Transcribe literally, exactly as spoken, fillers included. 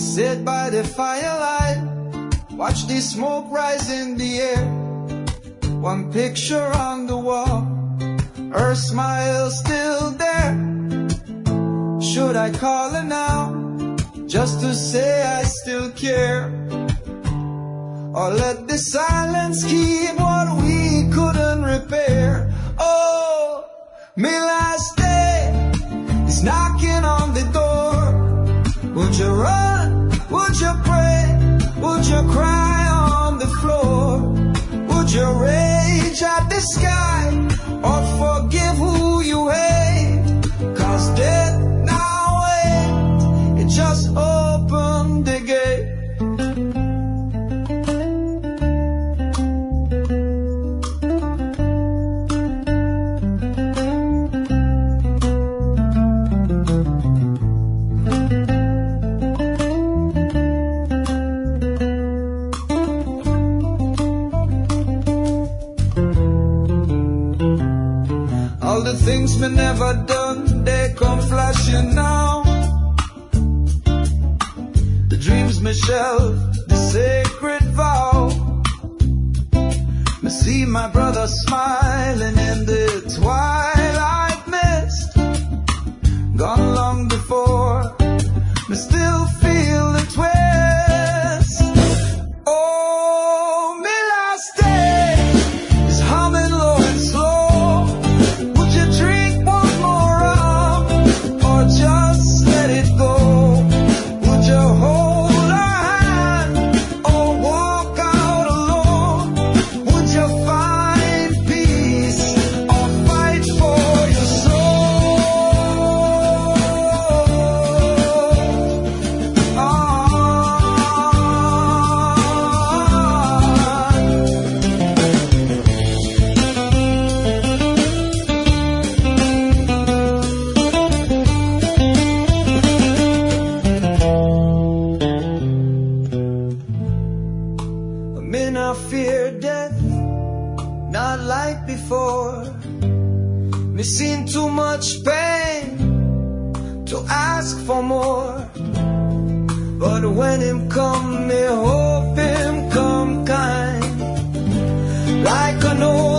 sit by the firelight, watch the smoke rise in the air. One picture on the wall, her smile still there. Should I call her now, just to say I still care? Or let the silence keep what we couldn't repair? Oh, my last day is knocking on the door. Would you run? Would you pray? Would you cry on the floor? Would you rage at the sky or forgive who you hate? Cause death now ain't, it just opened the gate. The things we never done, they come flashing now. The dreams me shelf, the sacred vow. Me see my brother smiling in the twilight mist. Gone long before, me still feel the twist. Oh, me last day is humming low and slow. Just let it go. Would you hold her hand or walk out alone? Would you find peace or fight for your soul? I fear death, not like before. Me seen too much pain to ask for more. But when him come, me hope him come kind, like an old